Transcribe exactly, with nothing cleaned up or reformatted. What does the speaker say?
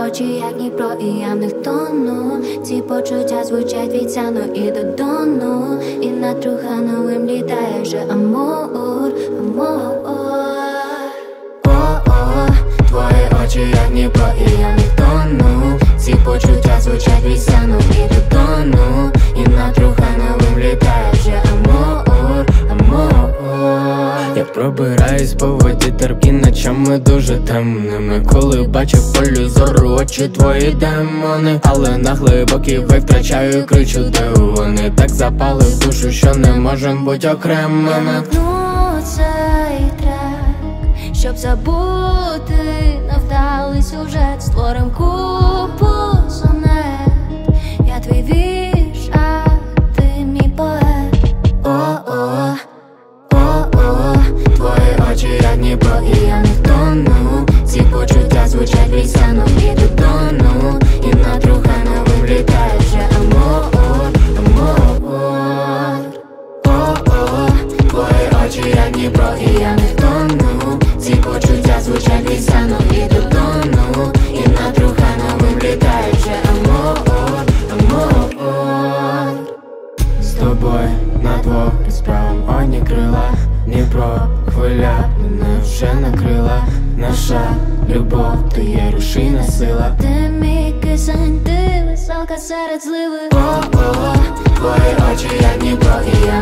очі, як Дніпро, і я в них тону. Ці почуття звучать від сяну і до дону. І над Трухановим літає вже амор, амор. О-о, твої очі, як Дніпро, і я в них тону. Ці почуття звучать від сяну і до дону. І над Трухановим літає вже амор, амор. Я пробираюсь по воді терпкі ночами дуже темними. Коли бачу в полі зору очі твої демони, але на глибокій витрачаю, кричу, де вони. Так запали в душу, що не можем бути окремими. Цей трек, щоб забути невдалий сюжет, створим купу сонет. Я твій вірш, а ти мій поет. О-о, о-о, твої очі, як Дніпро, і я в них тону. Ці почуття звучать від сяну і до дону. І над Трухановим літає вже амор, амор. О-о, твої очі, як Дніпро, і я в них тону. Ці почуття звучать від сяну і до дону. І над Трухановим літає вже амор, амор. З тобою на двох під справом одні крила. Дніпро, хвиля, мене вже накрила. Наша любов, ти є рушійна сила. Ти мій кисень, ти веселка серед зливи. О-о, твої очі, як Дніпро, і я